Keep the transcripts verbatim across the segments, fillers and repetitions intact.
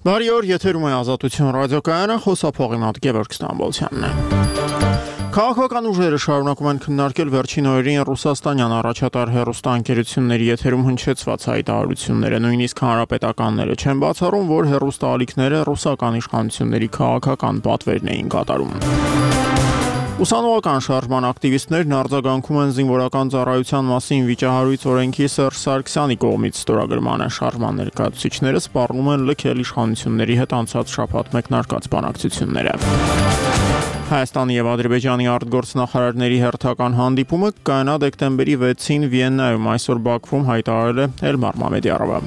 Բարի օր, եթերում է Ազատություն ռադիոկայանը, խոսափողի մոտ Գևորգ Ստամբոլցյանն է։ Քաղաքական ուժերը շարունակում են քննարկել վերջին օրերին ռուսաստանյան առաջատար հեռուստաընկերությունների եթերում հնչեցված հայտարարությունները, նույնիսկ հանրապետականները չեն բացառում, որ հեռուստաալիքները ռուսական իշխանությունների քաղաքական պատվերն էին կատարում։ Ուսանողական շարժման ակտիվիստներն արձագանքում են զինվորական ծառայության մասին վիճահարույց օրենքի Սերժ Սարգսյանի կողմից ստորագրմանը։ Շարժման ներկայացուցիչները սպառնում են լքել իշխանությունների հետ անցած շաբաթ մեկնարկած բանակցությունները։ Հայաստանի եւ Ադրբեջանի արտգործնախարարների հերթական հանդիպումը կայանա դեկտեմբերի վեցին Վիեննայում, այսօր Բաքվում հայտարարել է Էլմար Մամեդյարովը։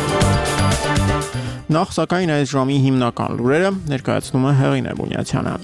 Նախ սակայն այս ժամի հիմնական լուրերը ներկայացնում է Հեղինե Բունյացյանը։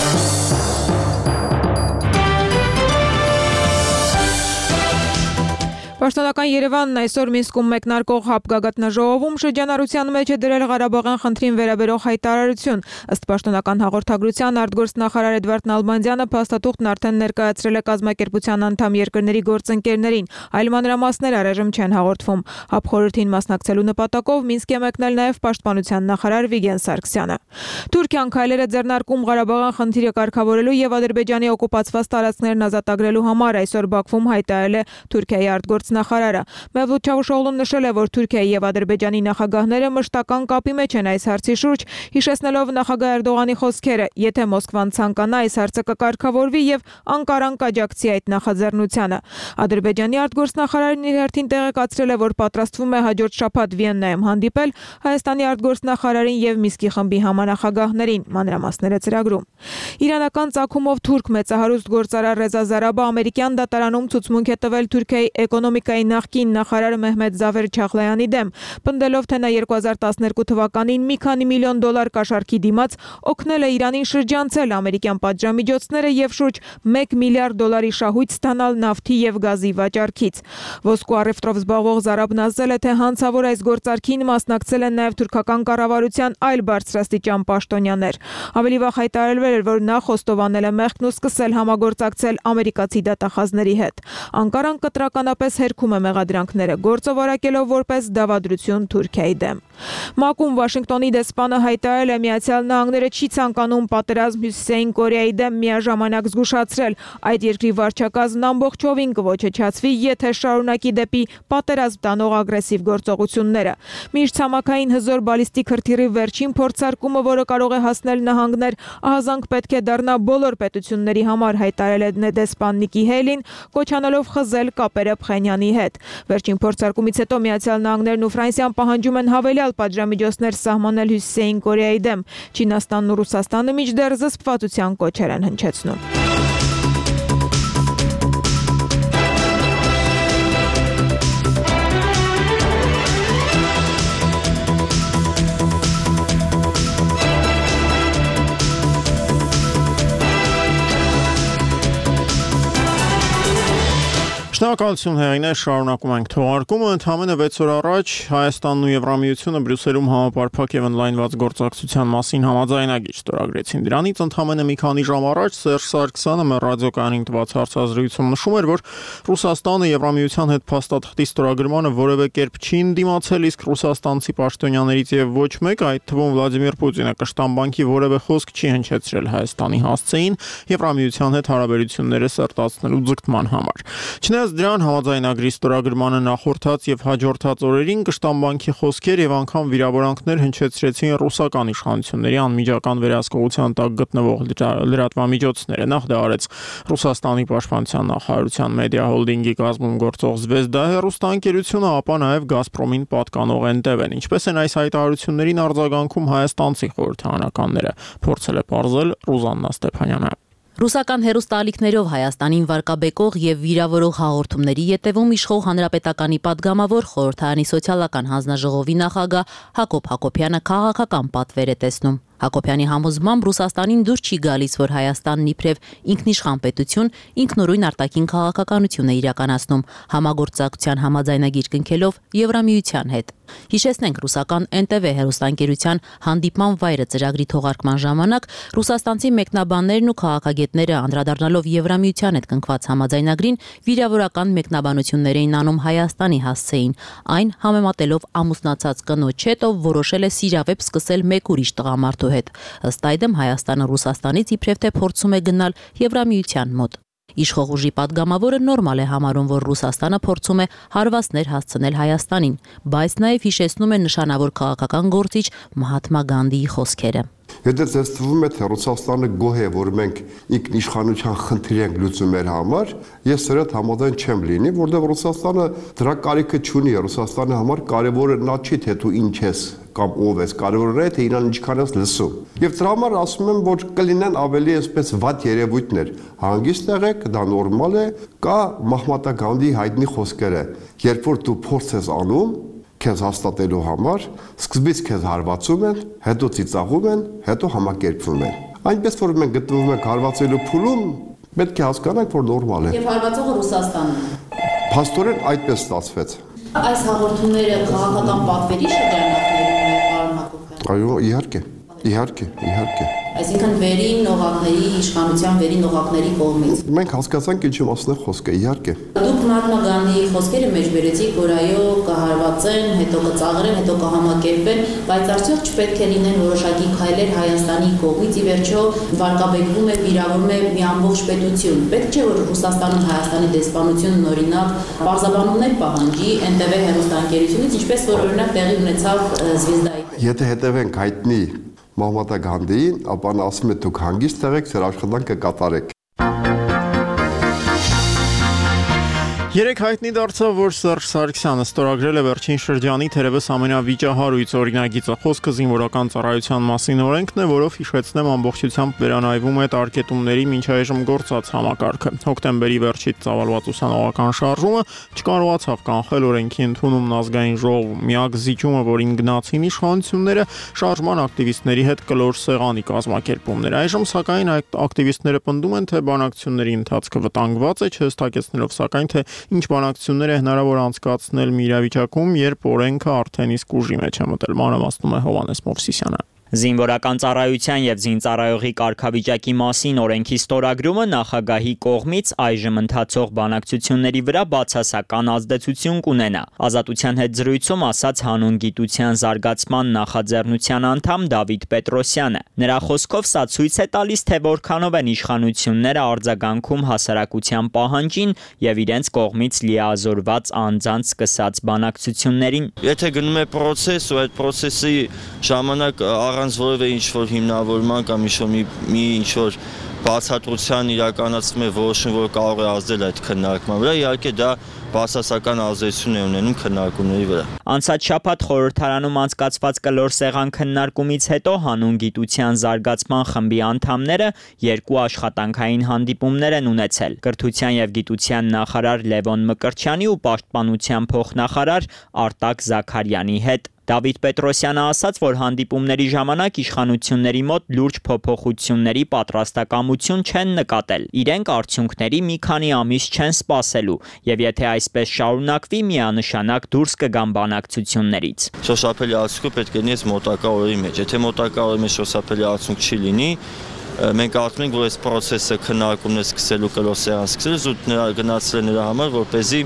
Պաշտոնական Երևանն այսօր Մինսկում մեկնարկող հապգագաթնաժողովում շրջանառության մեջ է դրել Ղարաբաղյան խնդրին վերաբերող հայտարարություն։ Ըստ պաշտոնական հաղորդագրության արտգործնախարար Էդվարդ Նալբանդյանը փաստաթուղթն արդեն ներկայացրել է կազմակերպության անդամ երկրների գործընկերներին, այլ մանրամասներ առայժմ չեն հաղորդվում։ Հապխորհրդին մասնակցելու նպատակով Մինսկ է մեկնել նաև պաշտպանության նախարար Վիգեն Սարգսյանը։ Թուրքիան քայլեր է ձեռնարկում Ղարաբաղյան խնդիրը կարգավորելու եւ Ադրբեջանի օկուպացված տարածքներն ազատագրելու համար, այսօր Բաքվում հայտարարել է Թուրքիայի արտգործնախարարը։ Մեվլութ Չավուշօղլուն նշել է, որ Թուրքիայի եւ Ադրբեջանի նախագահները մշտական կապի մեջ են այս հարցի շուրջ, հիշեցնելով նախագահ Էրդողանի խոսքերը. եթե Մոսկվան ցանկանա, այս հարցը կկարգավորվի եւ Անկարան կաջակցի այդ նախաձեռնությանը։ Ադրբեջանի արտգործնախարարն իր հերթին տեղեկացրել է, որ պատրաստվում է հաջորդ շաբաթ Վիեննայում հանդիպել Հայաստանի արտգործնախարարին եւ Մինսկի խմբի համանախագահներին, մանրամասները ծրագրում։ Իրանական ծագումով թուրք մեծահարուստ գործարար Ռեզա Զարաբը ամերիկյան դատարանում ցուցմունք է տվել Թուրքիայի էկոնոմիկայի նախկին նախարար Մեհմեդ Զավեր Չախլայանի դեմ, պնդելով, թե նա երկու հազար տասներկու թվականին մի քանի միլիոն դոլար կաշառքի դիմաց օգնել է Իրանին շրջանցել ամերիկյան պատժամիջոցները եւ շուրջ մեկ միլիարդ դոլարի շահույթ ստանալ նավթի եւ գազի վաճառքից։ Ոսկու առևտրով զբաղվող Զարաբն ասել է, թե հանցավոր այս գործարքին մասնակցել են նաեւ թուրքական կառավարության այլ բարձրաստիճան պաշտոնյաներ։ Ավելի վաղ հայտարարվել էր, որ նա խոստովանել է մեղքն ու սկսել համագործակցել ամերիկացի դատախազների հետ։ Անկարան կտրականապես հերքում է մեղադրանքները, գործը վարակելով որպես դավադրություն Թուրքիայի դեմ։ ՄԱԿ-ում Վաշինգտոնի դեսպանը հայտարարել է, Միացյալ Նահանգները չի ցանկանում պատերազմ Հյուսիսային Կորեայի դեմ միաժամանակ զգուշացրել, այդ երկրի վարչակազմն ամբողջովին կոչեցվի, եթե շարունակի դեպի պատերազմ տանող ագրեսիվ գործողությունները։ Միջցամաքային հզոր բալիստիկ հրթիռի վերջին փորձարկումը, որը կարող է հասնել նահանգներ, ահազանգ պետք է դառնա բոլոր պետությունների համար, հայտարարել է դեսպան Նիկի Հեյլին, կոչանելով խզել կապերը Փխենյանի հետ։ Վերջին փորձարկումից հետո Միացյալ Նահանգներն ու Ֆրանսիան պահանջում են հավելյալ պատժամիջոցներ սահմանել Հյուսիսային Կորեայի դեմ։ Չինաստանն ու Ռուսաստանը մինչդեռ զսպվածության կոչեր են հնչեցնում։ Շնորհակալություն Հեղինե, շարունակում ենք թողարկումը։ Ընդամենը վեց օր առաջ Հայաստանն ու Եվրամիությունը Բրյուսելում համապարփակ եւ ընդլայնված գործակցության մասին համաձայնագիր ստորագրեցին։ Դրանից ընդամենը մի քանի ժամ առաջ Սերժ Սարգսյանը մեր ռադիոկայանին տված հարցազրույցում նշում էր, որ Ռուսաստանը Եվրամիության հետ փաստաթղթի ստորագրմանը որևէ կերպ չի ընդդիմացել, իսկ ռուսաստանցի պաշտոնյաներից եւ ոչ մեկ, այդ թվում Վլադիմիր Պուտինը, կշտան բանկի որևէ խոսք չի հնչեցրել Հայաստանի հասցեին Եվրամիության հետ հարաբերությունները սերտացնելու ձգտման համար։ Չնայած դրան համաձայնագրի ստորագրմանը նախորդած եւ հաջորդած օրերին կշտան բանկի խոսքեր եւ անգամ վիրավորանքներ հնչեցրեցին ռուսական իշխանությունների անմիջական վերահսկողության տակ գտնվող լրատվամիջոցները։ Նախ դա արեց Ռուսաստանի պաշտպանության նախարարության մեդիա հոլդինգի կազմում գործող Զվեզդա հեռուստաընկերությունը, ապա նաեւ Գազպրոմին պատկանող Էն Տե Վեն։ Ինչպես են այս հայտարարություններին արձագանքում հայաստանցի խորհրդարանականները, փորձել է պարզել Ռուզաննա Ստեփանյանը։ Ռուսական հեռուստաալիքներով Հայաստանին վարկաբեկող եւ վիրավորող հաղորդումների ետևում իշխող հանրապետականի падգամավոր խորհրդարանի սոցիալական հանձնաժողովի նախագահ Հակոբ Հակոբյանը քաղաքական պատվեր է տեսնում։ Հակոբյանի համոզմամբ Ռուսաստանին դուր չի գալիս, որ Հայաստանն իբրև ինքնիշխան պետություն ինքնուրույն արտաքին քաղաքականություն է իրականացնում, համագործակցության համաձայնագիր կնքելով Եվրամիության հետ։ Հիշեցնենք, ռուսական Էն Տե Վե հեռուստաընկերության հանդիպման վայրը ծրագրի թողարկման ժամանակ ռուսաստանցի մեկնաբաններն ու քաղաքագետները անդրադառնալով Եվրամիության հետ կնքված համաձայնագրին վիրավորական մեկնաբանություններ էին անում Հայաստանի հասցեին, այն համեմատելով ամուսնացած կնոջ հետ, ով որոշել է սիրավեպ սկսել մեկ ուրիշ տղամարդու հետ։ Ըստ այդմ Հայաստանը Ռուսաստանից իբրև թե փորձում է գնալ Եվրամիության մոտ։ Իշխող ուժի падգամավորը նորմալ է համարում, որ Ռուսաստանը փորձում է հարվածներ հասցնել Հայաստանին, բայց նաև հիշեցնում է նշանավոր քաղաքական գործիչ Մահատմա Գանդիի խոսքերը։ Եթե ձեզ թվում է, թե Ռուսաստանը գոհ է, որ մենք ինքնիշխանության խնդիր ենք լուծում մեր համար, ես սրա հետ համաձայն չեմ լինի, որովհետև Ռուսաստանը դրա կարիքը չունի, Ռուսաստանի համար կարևորը նա չի, թե դու ինչ ես կամ ով ես, կարևորը է, թե իրան ինչքան ես լսում։ Եվ դրա համար ասում եմ, որ կլինեն ավելի այսպես վատ երևույթներ։ Հանգիստ եղեք, դա նորմալ է, կա Մահմատա Գանդիի հայտնի խոսքերը, երբ որ դու փորձ ես անում քեզ հաստատելու համար, սկզբից քեզ հարվածում են, հետո ծիծաղում են, հետո համակերպվում են։ Այնպես որ մենք գտնվում ենք հարվածելու փուլում, պետք է հասկանանք, որ նորմալ է։ Եվ հարվածողը Ռուսաստանն է։ Փաստորեն այդպես ստացվեց։ Այս հաղորդումները քաղաքական պատվերի շրջանակներում է, պարոն Հակոբյան։ Այո, իհարկե, իհարկե, իհարկե։ Այսինքն վերին նողակների, իշխանության վերին նողակների կողմից։ Մենք հասկացանք ինչի մասն է խոսքը, իհարկե։ Դուք Մահատմա Գանդիի խոսքերը մեջ բերեցիք, որ այո, կհարվածեն, հետո կծաղրեն, հետո կհամակերպեն, բայց արդյոք չպետք է լինեն որոշակի քայլեր Հայաստանի կողմից, ի վերջո վարկաբեկվում է, վիրավորվում է մի ամբողջ պետություն։ Պետք չէ որ Ռուսաստանում Հայաստանի դեսպանությունն օրինակ պարզաբանումներ պահանջի Էն Տե Վե հեռուստաընկերությունից, ինչպես որ օրինակ տեղի ունեցավ Զվեզդայի։ Եթե հետևենք հայտնի Մահմատա Գանդիին, ապա նա ասում է դուք հանգիստ եղեք, ձեր աշխատանքը կատարեք։ Երեք հայտնի դարձավ, որ Սերժ Սարգսյանը ստորագրել է վերջին շրջանի թերևս ամենավիճահարույց օրինագիծը։ Խոսքը զինվորական ծառայության մասին օրենքն է, որով հիշեցնեմ ամբողջությամբ վերանայվում է տարկետումների մինչ այժմ գործած համակարգը։ Հոկտեմբերի վերջից ծավալված ուսանողական շարժումը չկարողացավ կանխել օրենքի ընդունումն ազգային ժողովում։ Միակ զիջումը, որին գնացին իշխանությունները, շարժման ակտիվիստների հետ կլոր սեղանի կազմակերպումներ։ Այժմ սակայն այդ ակտիվիստները պնդում են, թե բանակցությունների ընթացքը վտանգված է, չհստակեցնելով սակայն թե ինչ բանակցություններ է հնարավոր անցկացնել մի իրավիճակում, երբ օրենքը արդեն իսկ ուժի մեջ է մտել, մանրամասնում է Հովհաննես Մովսիսյանը։ Զինվորական ծառայության եւ զինծառայողի կարգավիճակի մասին օրենքի ստորագրումը նախագահի կողմից այժմ ընթացող բանակցությունների վրա բացասական ազդեցություն կունենա։ Ազատության հետ զրույցում ասաց հանուն գիտության զարգացման նախաձեռնության անդամ Դավիթ Պետրոսյանը։ Նրա խոսքով սա ցույց է տալիս, թե որքանով են իշխանությունները արձագանքում հասարակության պահանջին եւ իրենց կողմից լիազորված անձանց սկսած բանակցություններին։ Եթե գնում է process ու այդ process-ի ժամանակ առանց որևէ ինչ-որ հիմնավորման կամ ինչ-որ մի, մի ինչ-որ բացատրության իրականացվում է որոշում, որ կարող է ազդել այդ քննարկման վրա, իհարկե դա բացասական ազդեցություն է ունենում քննարկումների վրա։ Անցած շաբաթ խորհրդարանում անցկացված կլոր սեղան քննարկումից հետո հանուն գիտության զարգացման խմբի անդամները երկու աշխատանքային հանդիպումներ են ունեցել։ Կրթության եւ գիտության նախարար Լևոն Մկրտչյանի ու պաշտպանության փոխնախարար Արտակ Զաքարյանի հետ։ Դավիթ Պետրոսյանը ասաց, որ հանդիպումների ժամանակ իշխանությունների մոտ լուրջ փոփոխությունների պատրաստակամություն չեն նկատել։ Իրենք արդյունքների մի քանի ամիս չեն սպասելու եւ եթե այսպես շարունակվի, միանշանակ դուրս կգան բանակցություններից։ Շոշափելի արդյունքը պետք է լինի մոտակա օրերի մեջ։ Եթե մոտակա օրերի մեջ շոշափելի արդյունք չի լինի, մենք կարծում ենք, որ այս process-ը քննարկումն է սկսելու կլոր սեղան սկսել, զուտ գնացել է նրա համար, որպեսզի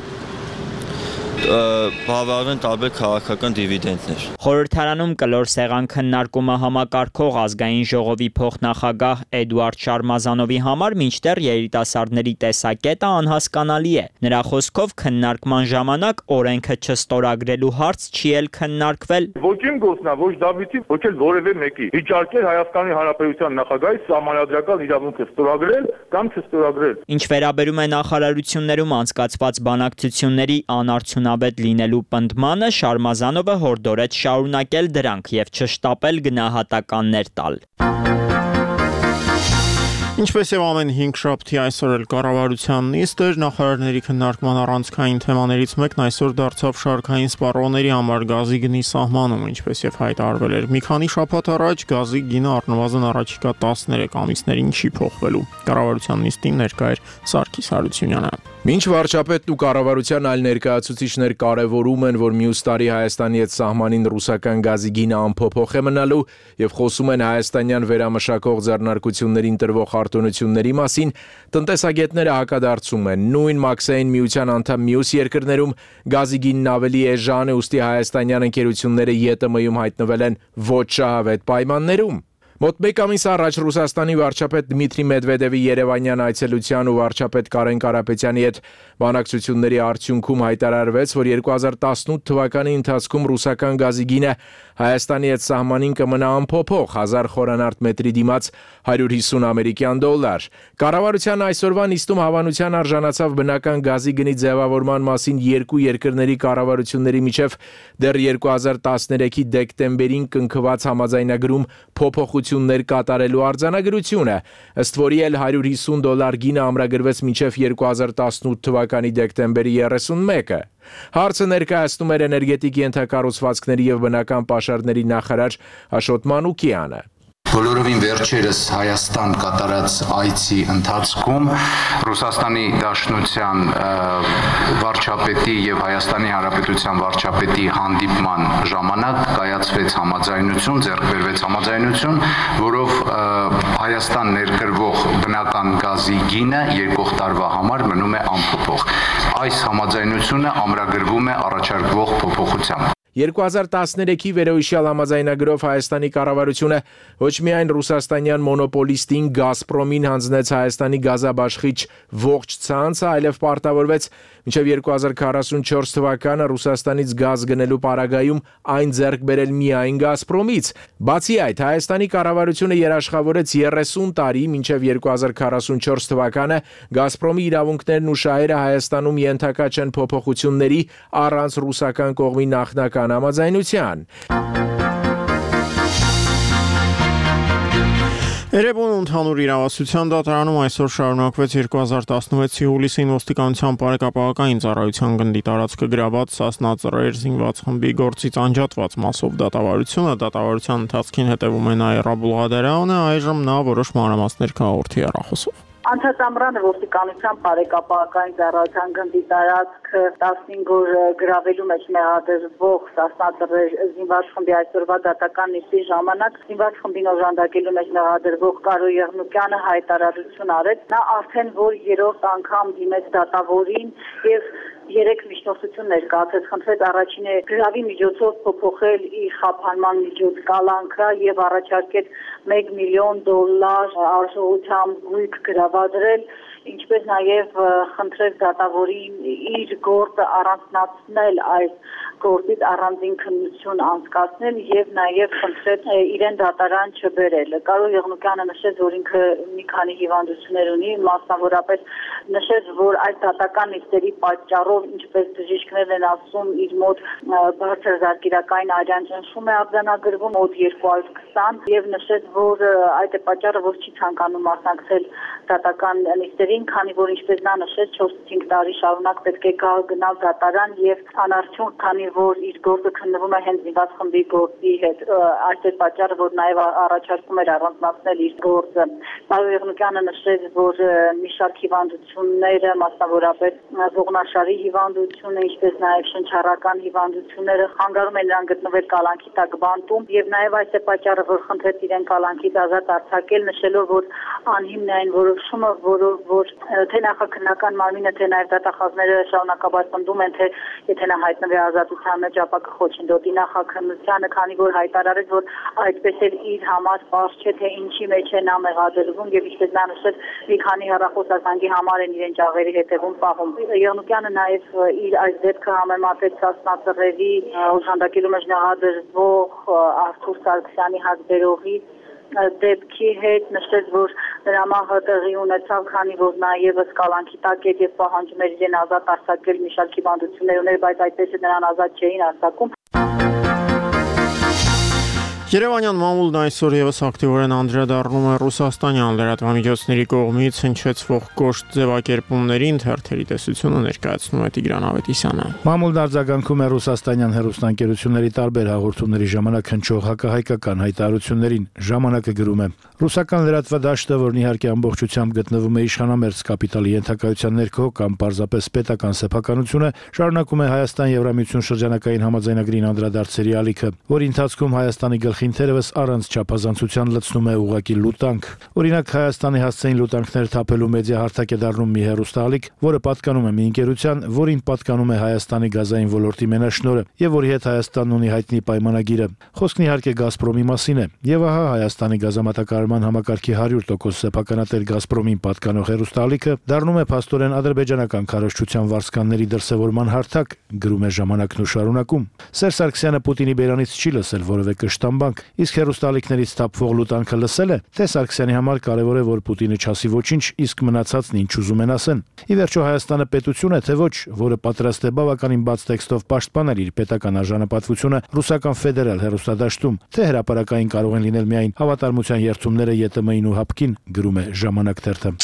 բավարարեն տարբեր քաղաքական դիվիդենդներ։ Խորհրդարանում կլոր սեղան քննարկումը համակարգող ազգային ժողովի փոխնախագահ Էդուարդ Շարմազանովի համար մինչդեռ երիտասարդների տեսակետը անհասկանալի է։ Նրա խոսքով քննարկման ժամանակ օրենքը չստորագրելու հարց չի էլ քննարկվել։ Ոչ իմ գործնա, ոչ Դավիթի, ոչ էլ որևէ մեկի։ Իջարկել Հայաստանի Հանրապետության նախագահի սահմանադրական իրավունքը ստորագրել կամ չստորագրել։ Ինչ վերաբերում է նախարարություններում անցկացված բանակցությունների անարդյունավետ լինելու պնդմանը, Շարմազանովը հորդորեց շարունակել դրանք եւ չշտապել գնահատականներ տալ։ Ինչպես եւ ամեն հինգ շաբթի այսօր էլ կառավարության նիստ էր, նախարարների քննարկման առանցքային թեմաներից մեկն այսօր դարձավ շարքային սպառողների համար գազի գնի սահմանում, ինչպես եւ հայտարարվել էր։ Մի քանի շաբաթ առաջ գազի գինը առնվազն առաջիկա տասներեք ամիսներին չի փոխվելու։ Կառավարության նիստին ներկա էր Սարգիս Հարությունյանը։ Մինչ վարչապետն ու կառավարության այլ ներկայացուցիչներ կարևորում են, որ մյուս տարի Հայաստանի հետ սահմանին ռուսական գազի գինը անփոփոխ է մնալու եւ խոսում են հայաստանյան վերամշակող ձեռնարկություններին տրվող արտոնությունների մասին, տնտեսագետները հակադարձում են։ Նույն մաքսային միության անդամ մյուս երկրներում գազի գինն ավելի էժան է, ուստի հայաստանյան ընկերությունները ԵՏՄ-ում հայտնվել են ոչ շահավետ պայմաններում։ Մոտ մեկ ամիս առաջ Ռուսաստանի վարչապետ Դմիտրի Մեդվեդևի Երևանյան այցելության ու վարչապետ Կարեն Կարապետյանի հետ բանակցությունների արդյունքում հայտարարվեց, որ երկու հազար տասնութ թվականի ընթացքում ռուսական գազի գինը Հայաստանի հետ սահմանին կմնա անփոփոխ հազար խորանարդ մետրի դիմաց հարյուր հիսուն ամերիկյան դոլար։ Կառավարության այսօրվա նիստում հավանության արժանացավ բնական գազի գնի ձևավորման մասին երկու երկրների կառավարությունների միջև դեռ երկու հազար տասներեքի դեկտեմբերին կնքված համաձայնագրում փոփոխություններ կատարելու արձանագրությունը, ըստ որի էլ հարյուր հիսուն դոլար գինը ամրագրվեց մինչև երկու հազար տասնութ թվականի դեկտեմբերի երեսունմեկը։ Հարցը ներկայացնում էր էներգետիկ ենթակառուցվածքների եւ բնական պաշարների նախարար Աշոտ Մանուկյանը։ Բոլորովին վերջերս Հայաստան կատարած այցի ընթացքում Ռուսաստանի Դաշնության վարչապետի եւ Հայաստանի Հանրապետության վարչապետի հանդիպման ժամանակ կայացվեց համաձայնություն, ձեռք բերվեց համաձայնություն, որով Հայաստան ներկրվող բնական գազի գինը եկող տարվա համար մնում է անփոփոխ։ Այս համաձայնությունը ամրագրվում է առաջարկվող փոփոխությամբ։ երկու հազար տասներեքի վերոհիշյալ համաձայնագրով Հայաստանի կառավարությունը ոչ միայն ռուսաստանյան մոնոպոլիստին Գազպրոմին հանձնեց Հայաստանի գազաբաշխիչ ողջ ցանցը, այլև պարտավորվեց մինչև երկու հազար քառասունչորս թվականը Ռուսաստանից գազ գնելու պարագայում այն ձեռք բերել միայն Գազպրոմից։ Բացի այդ, Հայաստանի կառավարությունը երաշխավորեց երեսուն տարի մինչև երկու հազար քառասունչորս թվականը Գազպրոմի իրավունքներն ու շահերը Հայաստանում ենթակա չեն փոփոխությունների առանց ռուսական կողմի նախնական համաձայնության։ Երևան ընդհանուր իրավասության դատարանում այսօր շարունակվեց երկու հազար տասնվեցի հուլիսին ոստիկանության բարեկապահական ծառայության գնդի տարածքը գրաված Սասնա ծռեր զինված խմբի գործից անջատված մասով դատավարությունը։ Դատավարության ընթացքին հետևում է Նաիրա Բուլղադարյանը, այժմ նա որոշ մանրամասներ կհաղորդի հեռախոսով։ Անցած ամռանը ոստիկանության բարեկապահական ծառայության գնդի տարածքը տասնհինգ օր գրավելու մեջ մեղադրվող Սասնա ծռեր զինված խմբի այսօրվա դատական նիստի ժամանակ զինված խմբին օժանդակելու մեջ մեղադրվող Կարո Եղնուկյանը հայտարարություն արեց։ Նա արդեն որ երրորդ անգամ դիմեց դատավորին եւ երեք միջնորդություն ներկայացրեց, խնդրեց առաջինը գրավի միջոցով փոփոխել իր խափանման միջոց կալանքը եւ առաջարկեց մեկ միլիոն դոլար արժողությամբ գույք գրավադրել, ինչպես նաեւ խնդրեց դատավորին իր գործը առանձնացնել այս գործից առանձին քննություն անցկացնել եւ նաեւ խնդրեց իրեն դատարան չբերել։ Կարո Եղնուկյանը նշեց, որ ինքը մի քանի հիվանդություններ ունի, մասնավորապես նշեց, որ այս դատական նիստերի պատճառով, ինչպես բժիշկներն են ասում, իր մոտ բարձր զարկիրակային արյան ճնշում է արձանագրվում մոտ երկու հարյուր քսան եւ նշեց, որ այդ է պատճառը, որ չի ցանկանում մասնակցել դատական նիստերին, քանի որ ինչպես նա նշեց, չորս-հինգ տարի շարունակ պետք է գա գնալ դատարան եւ անարդյունք, քանի որ իր գործը քննվում է հենց զինված խմբի գործի հետ, այս է պատճառը, որ նաեւ առաջարկում էր առանձնացնել իր գործը։ Կարո Եղնուկյանը նշեց, որ մի շարք հիվանդությունները, մասնավորապես ողնաշարի հիվանդությունը, ինչպես նաեւ շնչառական հիվանդությունները խանգարում են նրան գտնվել կալանքի տակ բանտում եւ նաեւ այս է պատճառը, որ խնդրեց իրեն կալանքից ազատ արձակել, նշելով, որ անհիմն է այն որոշումը, որով որ թե նախաքննական մարմինը, թե նաեւ դատախազները շարունակաբար պնդում են, թե եթե նա հայտնվի ազատության մեջ, ապա կխոչընդոտի նախաքննությանը, քանի որ հայտարարեց, որ այդպես էլ իր համար պարզ չէ, թե ինչի մեջ է նա մեղադրվում եւ ինչպես նա նշեց, մի քանի հեռախոսազանգի համար են իրեն ճաղերի հետևում պահում։ Եղնուկյանը նաեւ իր այս դեպքը համեմատեց Սասնա ծռերի օժանդակելու մեջ մեղադրվող Արթուր Սարգսյանի հազբերողի դեպքի հետ, նշեց, որ նրա մահը տեղի ունեցավ, քանի որ նաեւս կալանքի տակ էր եւ պահանջում էր իրեն ազատ արձակել մի շարք հիվանդություններ ուներ, բայց այդպես նրան ազատ չէին արձակում։ Երևանյան մամուլն այսօր եւս ակտիվորեն անդրադառնում է ռուսաստանյան լրատվամիջոցների կողմից հնչեցվող կոշտ ձևակերպումներին, թերթերի տեսությունը ներկայացնում է Տիգրան Ավետիսյանը։ Մամուլն արձագանքում է ռուսաստանյան հեռուստաընկերությունների տարբեր հաղորդումների ժամանակ հնչող հակահայկական հայտարարություններին։ Ժամանակը գրում է. Ռուսական լրատվադաշտը, որն իհարկե ամբողջությամբ գտնվում է իշխանամերձ կապիտալի ենթակայության ներքո կամ պարզապես պետական սեփականությունը, շարունակում է Հայաստան-Եվրամիություն շրջանակային համաձայնագրին անդրադարձերի ալիքը, որի ընթացքում Հայաստանի գլխին թերևս առանց չափազանցության լցնում է ուղղակի լուտանք։ Օրինակ, Հայաստանի հասցեին լուտանքներ թափելու մեդիա հարթակ է դառնում մի հեռուստաալիք, որը պատկանում է մի ընկերության, որին պատկանում է Հայաստանի գազային ոլորտի մենաշնորհը եւ որի հետ Հայաստանն ունի հայտնի պայմանագիրը։ Խոսքն իհարկե Գազպրոմի մասին է։ Եվ ահա Հայաստանի գազամատակարարման համակարգի հարյուր տոկոս սեփականատեր Գազպրոմին պատկանող հեռուստաալիքը դառնում է փաստորեն ադրբեջանական քարոզչության վարձկանների դրսևորման հարթակ, գրում է Ժամանակն ու շարունակում։ Սերժ Սարգսյանը Պուտինի բերանից չի լսել որևէ կշտամբանք, իսկ հեռուստաալիքներից թափվող լուտանքը լսել է, թե Սարգսյանի համար կարևոր է, որ Պուտինը չասի ոչինչ, իսկ մնացածն ինչ ուզում են ասեն։ Ի վերջո Հայաստանը պետություն է, թե ոչ, որը պատրաստ է բավականին բաց տեքստով պաշտպանել իր պետական արժանապատվությունը ռուսական ֆեդերալ հեռուստադաշտում, թե հրապարակային կարող են լինել միայն հավատարմության երթումները ԵՏՄ-ին ու ՀԱՊԿ-ին, գրում է Ժամանակ թերթը։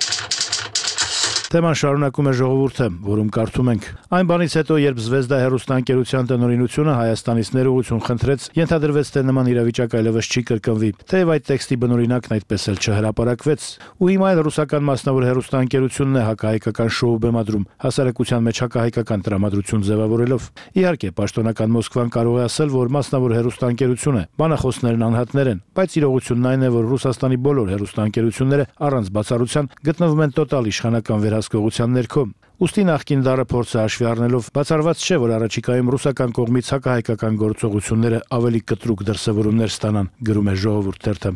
Թեման շարունակում է Ժողովուրդը, որում կարդում ենք. Այն բանից հետո, երբ Զվեզդա հեռուստաընկերության տնօրինությունը Հայաստանից ներողություն խնդրեց, ենթադրվեց, թե նման իրավիճակ այլևս չի կրկնվի, թեև այդ տեքստի բնօրինակն այդպես էլ չհրապարակվեց։ Ու հիմա էլ ռուսական մասնավոր հեռուստաընկերությունն է հակահայկական շոու բեմադրում, հասարակության մեջ հակահայկական տրամադրություն ձևավորելով։ Իհարկե, պաշտոնական Մոսկվան կարող է ասել, որ մասնավոր հեռուստաընկերություն է, բանախոսներն անհատներ են, բայց իրողությունն այն է, որ Ռուսաստանի բոլոր հեռուստաընկերությունները առանց բացառության գտնվում են տոտալ իշխանական վերահսկողության ներքո։ Ուստի նախկին դարը փորձը հաշվի առնելով բացառված չէ, որ առաջիկայում ռուսական կողմից հակահայկական գործողությունները ավելի կտրուկ դրսևորումներ ստանան, գրում է Ժողովուրդ թերթը։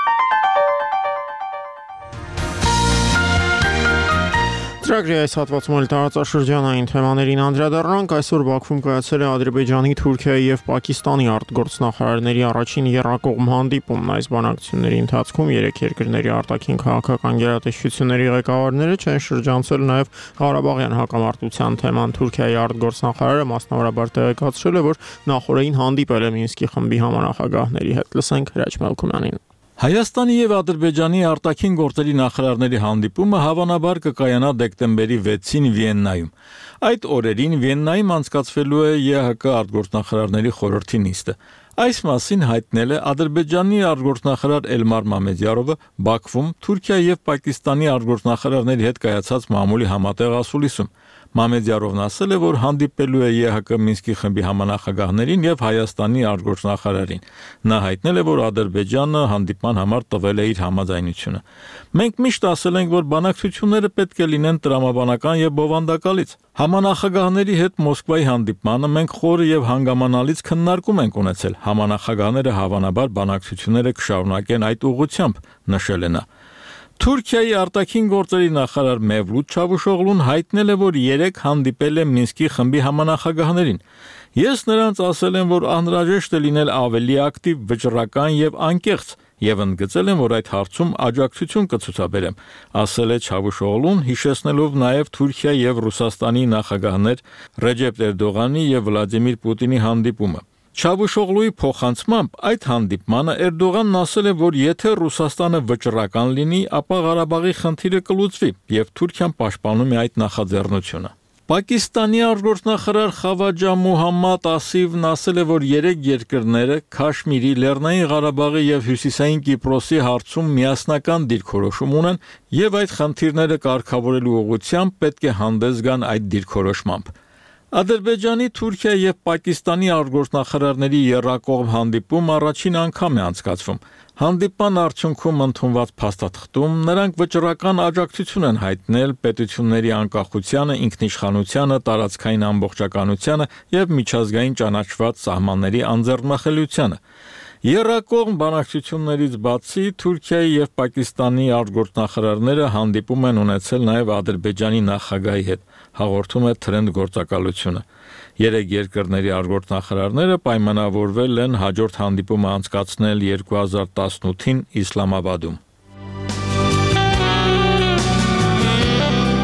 Ծրագրի այս հատվածում էլ տարածաշրջանային թեմաներին անդրադառնանք։ Այսօր Բաքվում կայացել է Ադրբեջանի, Թուրքիայի եւ Պակիստանի արտգործնախարարների առաջին եռակողմ հանդիպումն։ Այս բանակցությունների ընթացքում երեք երկրների արտաքին քաղաքական գերատեսչությունների ղեկավարները չեն շրջանցել նաեւ Ղարաբաղյան հակամարտության թեման։ Թուրքիայի արտգործնախարարը մասնավորաբար տեղեկացրել է, որ նախորդին հանդիպել է Մինսկի խմբի համանախագահների հետ։ Լսենք Հրաչ Մելքումյանին։ Հայաստանի եւ Ադրբեջանի արտաքին գործերի նախարարների հանդիպումը հավանաբար կկայանա դեկտեմբերի վեցին Վիեննայում։ Այդ օրերին Վիեննայում անցկացվելու է ԵՀԿ արտգործնախարարների խորհրդի նիստը։ Այս մասին հայտնել է Ադրբեջանի արտգործնախարար Էլմար Մամեդյարովը Բաքվում Թուրքիա եւ Պակիստանի արտգործնախարարների հետ կայացած մամուլի համատեղ ասուլիսում։ Մամեդյարովն ասել է, որ հանդիպելու է ԵՀԿ Մինսկի խմբի համանախագահներին եւ Հայաստանի արտգործնախարարին։ Նա հայտնել է, որ Ադրբեջանը հանդիպման համար տվել է իր համաձայնությունը։ Մենք միշտ ասել ենք, որ բանակցությունները պետք է լինեն տրամաբանական եւ բովանդակալից։ Համանախագահների հետ Մոսկվայի հանդիպմանը մենք խորը եւ հանգամանալից քննարկում ենք ունեցել։ Համանախագահները հավանաբար բանակցությունները կշարունակեն այդ ուղղությամբ, նշել է նա։ Թուրքիայի արտաքին գործերի նախարար Մևլութ Չավուշօղլուն հայտնել է, որ երեք հանդիպել է Մինսկի խմբի համանախագահներին։ Ես նրանց ասել եմ, որ անհրաժեշտ է լինել ավելի ակտիվ, վճռական եւ անկեղծ, եւ ընդգծել եմ, որ այդ հարցում աջակցություն կցուցաբերեմ, ասել է Չավուշօղլուն, հիշեցնելով նաեւ Թուրքիա եւ Ռուսաստանի նախագահներ Ռեջեփ Էրդողանի եւ Վլադիմիր Պուտինի հանդիպումը։ Չավուշօղլուի փոխանցմամբ այդ հանդիպմանը Էրդողանն ասել է, որ եթե Ռուսաստանը վճռական լինի, ապա Ղարաբաղի խնդիրը կլուծվի եւ Թուրքիան պաշտպանում է այդ նախաձեռնությունը։ Պակիստանի արտգործնախարար Խավաջա Մուհամմադ Ասիվն ասել է, որ երեք երկրները Քաշմիրի, Լեռնային Ղարաբաղի եւ Հյուսիսային Կիպրոսի հարցում միասնական դիրքորոշում ունեն եւ այդ խնդիրները կարգավորելու ուղղությամբ պետք է հանդես գան այդ դիրքորոշմամբ։ Ադրբեջանի, Թուրքիա եւ Պակիստանի արտգործնախարարների եռակողմ հանդիպում առաջին անգամ է անցկացվում։ Հանդիպման արդյունքում ընդունված փաստաթղթում նրանք վճռական աջակցություն են հայտնել պետությունների անկախությանը, ինքնիշխանությանը, տարածքային ամբողջականությանը եւ միջազգային ճանաչված սահմանների անձեռնմխելիությանը։ Եռակողմ բանակցություններից բացի Թուրքիայի եւ Պակիստանի արտգործնախարարները հանդիպում են ունեցել նաեւ Ադրբեջանի նախագահի հետ, հաղորդում է Թրենդ գործակալությունը։ Երեք երկրների արտգործնախարարները պայմանավորվել են հաջորդ հանդիպումը անցկացնել երկու հազար տասնութին Իսլամաբադում։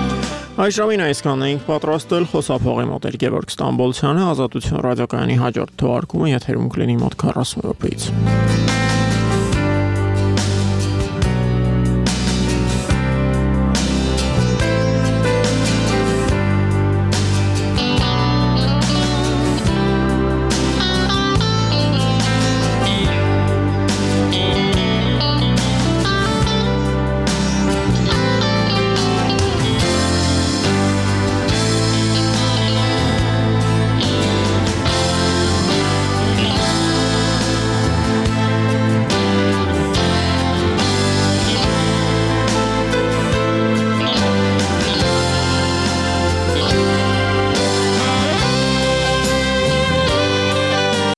Այս ժամին այսքանն էինք պատրաստել, խոսափողի մոտ էր Գևորգ Ստամբոլցյանը, Ազատություն ռադիոկայանի հաջորդ թողարկումը եթերում կլինի մոտ քառասուն րոպեից։